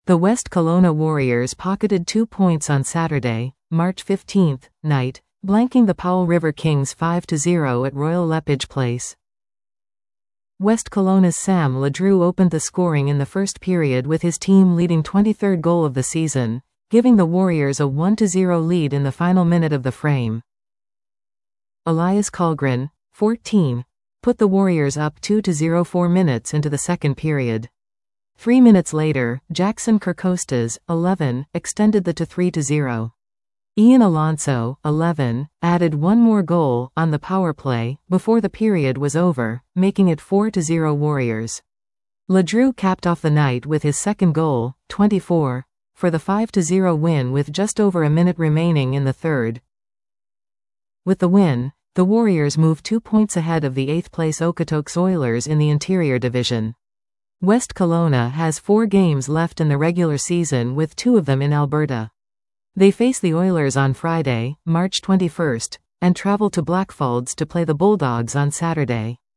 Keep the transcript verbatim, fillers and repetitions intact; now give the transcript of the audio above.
The West Kelowna Warriors pocketed two points on Saturday, March fifteenth, night, blanking the Powell River Kings five to zero at Royal Lepage Place. West Kelowna's Sam Ledrew opened the scoring in the first period with his team leading twenty-third goal of the season, giving the Warriors a one to zero lead in the final minute of the frame. Elias Colgren, fourteen, put the Warriors up two to zero four minutes into the second period. Three minutes later, Jackson Kirkostas, eleven, extended the to three to zero. Ian Alonso, eleven, added one more goal on the power play before the period was over, making it four to zero Warriors. Ledrew capped off the night with his second goal, twenty-four, for the five to zero win with just over a minute remaining in the third. With the win, the Warriors moved two points ahead of the eighth-place Okotoks Oilers in the Interior Division. West Kelowna has four games left in the regular season with two of them in Alberta. They face the Oilers on Friday, March twenty-first, and travel to Blackfalds to play the Bulldogs on Saturday.